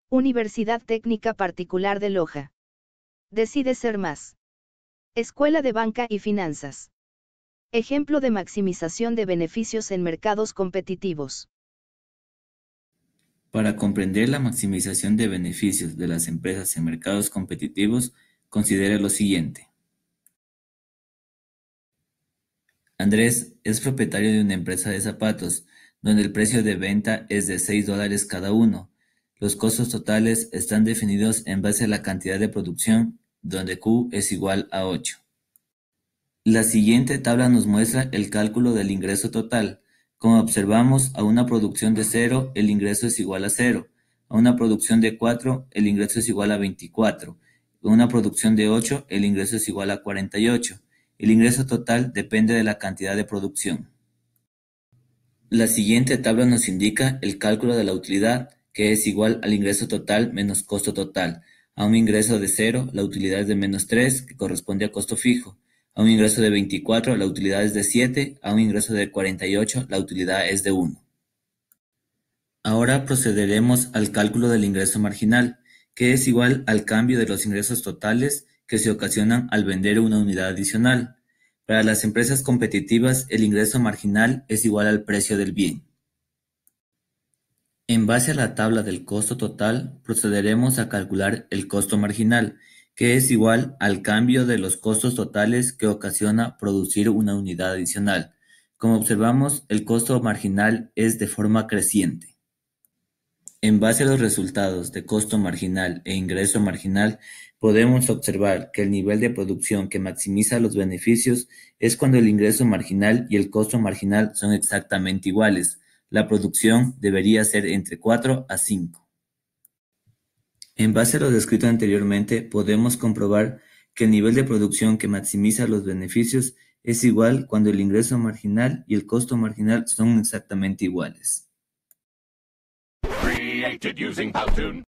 Universidad Técnica Particular de Loja. Decide ser más. Escuela de Banca y Finanzas. Ejemplo de maximización de beneficios en mercados competitivos. Para comprender la maximización de beneficios de las empresas en mercados competitivos, considere lo siguiente. Andrés es propietario de una empresa de zapatos, donde el precio de venta es de $6 cada uno. Los costos totales están definidos en base a la cantidad de producción, donde Q es igual a 8. La siguiente tabla nos muestra el cálculo del ingreso total. Como observamos, a una producción de 0, el ingreso es igual a 0. A una producción de 4, el ingreso es igual a 24. A una producción de 8, el ingreso es igual a 48. El ingreso total depende de la cantidad de producción. La siguiente tabla nos indica el cálculo de la utilidad, que es igual al ingreso total menos costo total. A un ingreso de 0, la utilidad es de -3, que corresponde a costo fijo. A un ingreso de 24, la utilidad es de 7. A un ingreso de 48, la utilidad es de 1. Ahora procederemos al cálculo del ingreso marginal, que es igual al cambio de los ingresos totales que se ocasionan al vender una unidad adicional. Para las empresas competitivas, el ingreso marginal es igual al precio del bien. En base a la tabla del costo total, procederemos a calcular el costo marginal, que es igual al cambio de los costos totales que ocasiona producir una unidad adicional. Como observamos, el costo marginal es de forma creciente. En base a los resultados de costo marginal e ingreso marginal, podemos observar que el nivel de producción que maximiza los beneficios es cuando el ingreso marginal y el costo marginal son exactamente iguales. La producción debería ser entre 4 a 5. En base a lo descrito anteriormente, podemos comprobar que el nivel de producción que maximiza los beneficios es igual cuando el ingreso marginal y el costo marginal son exactamente iguales. Created using Powtoon.